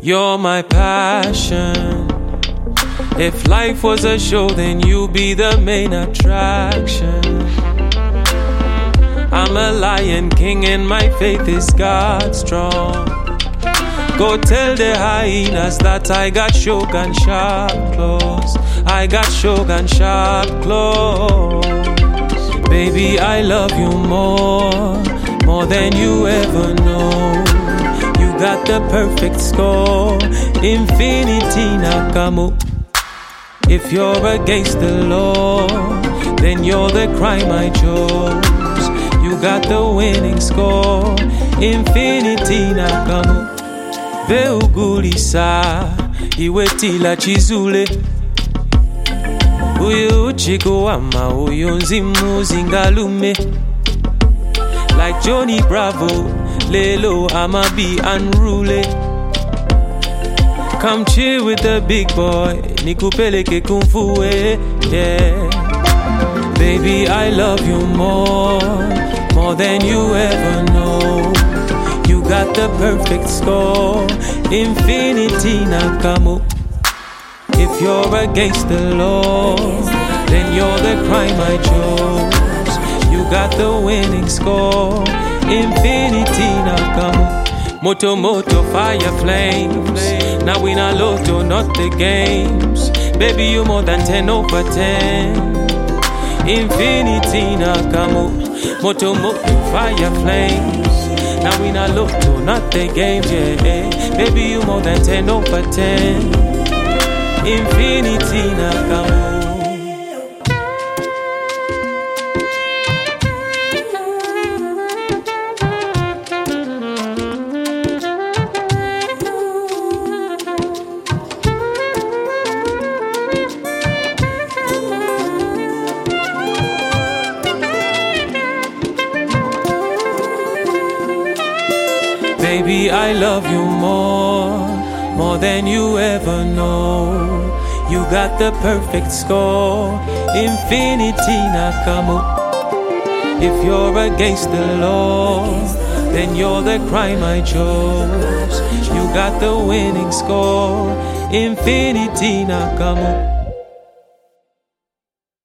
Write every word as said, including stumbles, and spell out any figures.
You're my passion. If life was a show, then you be the main attraction. I'm a lion king and my faith is God strong. Go tell the hyenas that I got Shogun sharp claws. I got Shogun sharp claws. Baby, I love you more, more than you ever know. You got the perfect score, infinity Nakamu. If you're against the law, then you're the crime I chose. You got the winning score, infinity Nakamu. Veugulisa, iwetila chizule. Uyu chiko wama, uyu nzimu zingalume. Like Johnny Bravo, lelo I'ma be unruly. Come chill with the big boy, nikupeleke kung fu eh, yeah. Baby, I love you more, more than you ever know. You got the perfect score, infinity Nakamu. If you're against the law, then you're the crime I chose. You got the winning score, infinity Nakamu. Moto moto fire flames. Now we not lotto, not the games. Baby, you more than ten over ten. Infinity Nakamu. Moto moto fire flames. Now we not lotto, not the games, yeah. Baby, you more than ten over ten. Infinity Nakamu. Baby, I love you more, more than you ever know. You got the perfect score, infinity Nakamu. If you're against the law, then you're the crime I chose. You got the winning score, infinity Nakamu.